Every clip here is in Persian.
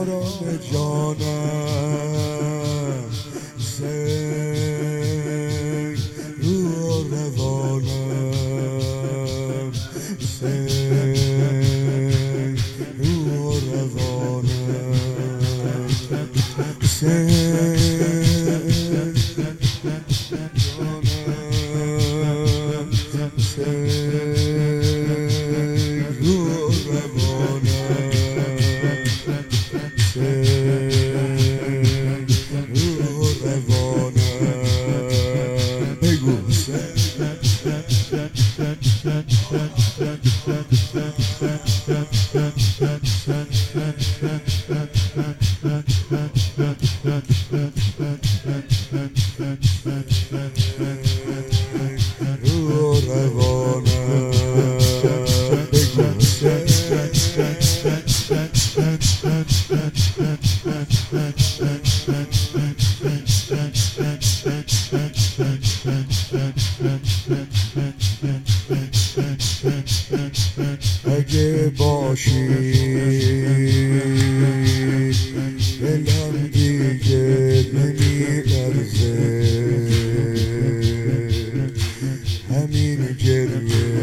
آرام جانم سیر رو روانم سیر رو روانم سیر جانم سیر رو روانم بگو رو روانم بگو اگه باشی دلم دیگه نمی‌لرزه همین گریه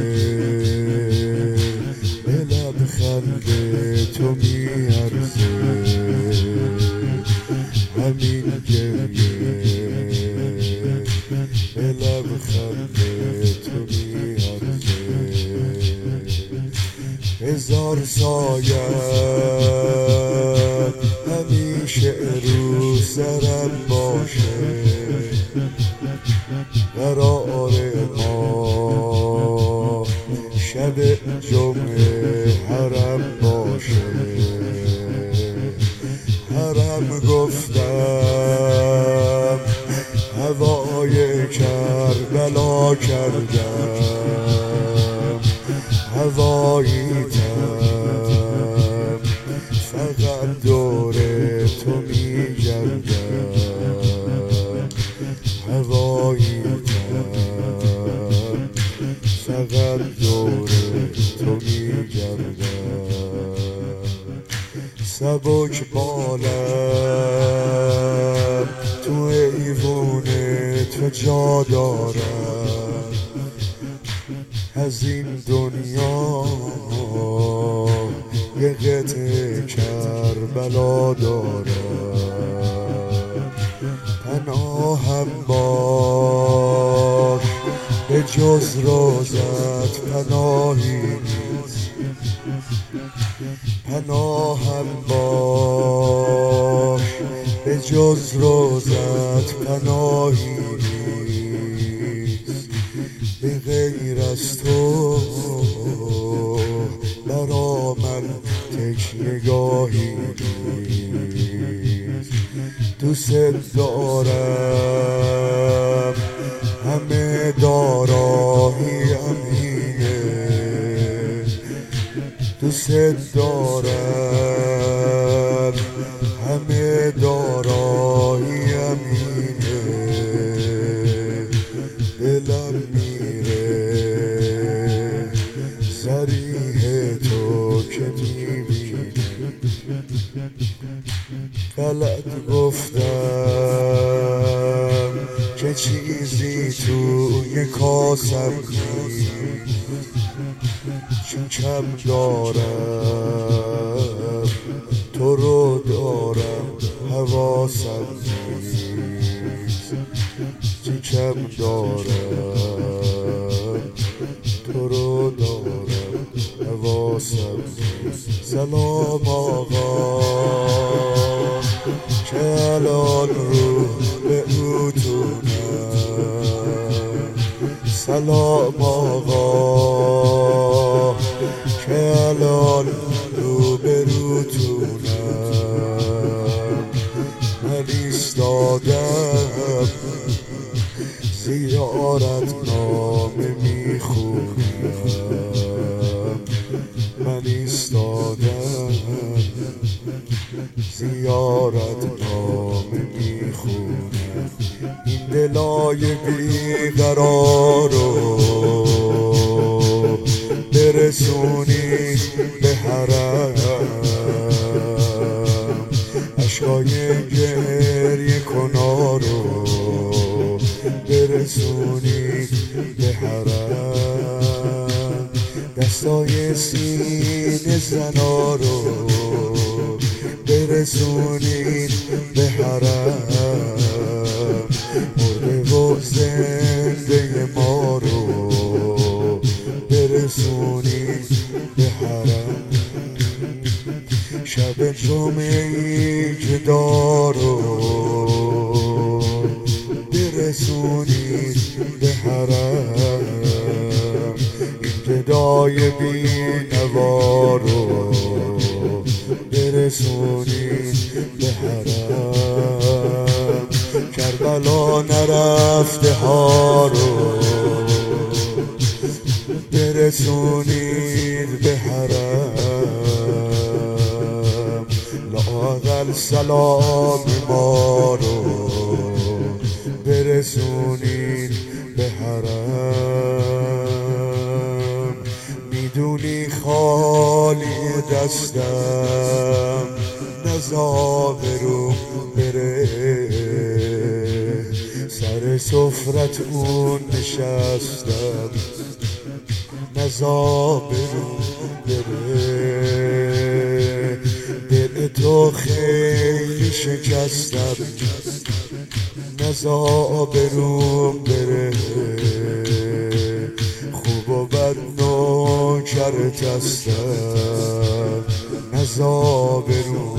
به لبخند تو میارزه همین گریه به لبخند تو میارزه هزار سایه همیشه رو سرم باشه قرار ما شب جمعه حرم باشه حرم گفتم هوای کربلا کردم هواییتم فقط دور تو میگردم هواییتم فقط دور تو میگردم سبک بالم تو ایوون تو جا دارم از این دنیا یه قطعه کربلا دارم پناهم باش به جز روزت پناهی نیست پناهم باش به جز روزت پناهی نیست به غیر از تو برا من تکیه‌گاهی نیست دوست دارم همه داراییم اینه دوست دارم همه داراییم اینه دلم میره صریح تو که میبینی غلط گفتم که چیزی توی کاسم نیست چون کم دارم تو رو دارم حواسم نیست چون کم دارم تو رو دارم حواسم نیست سلام آقا که الان رو به اتونم سلام آقا که الان رو به روتونم من ایستادم زیارت نامه میخونم من ایستادم زیارت نامه میخونم این دلای بیقرار رو برسونی به حرم سینه زنا رو برسونید به حرم، مرده و زنده ما رو برسونید به حرم. شب جمعه جدا رو برسونید به حرم، این گدای بی نوا رو برسونید به حرم. کربلا نرفته ها رو برسونید به حرم، لااقل سلام ما رو برسونید به حرم. میدونی خالی دستم نزا برو بره، سر سفرت اون نشستم نزا برو بره. دل تو خیلی شکستم نزا برو بره، خوب و بد نوکرت هستم نزا برو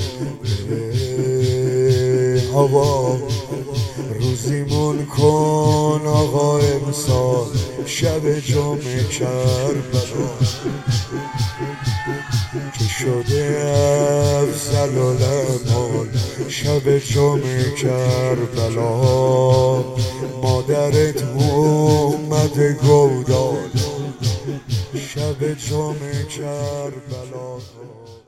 بره. هوا روزیمون کن آقا امسال، شب جمعه کربلا که شده افضل العمال. شب جمعه کربلا مادرت اومده گودال، شب جمعه کربلا.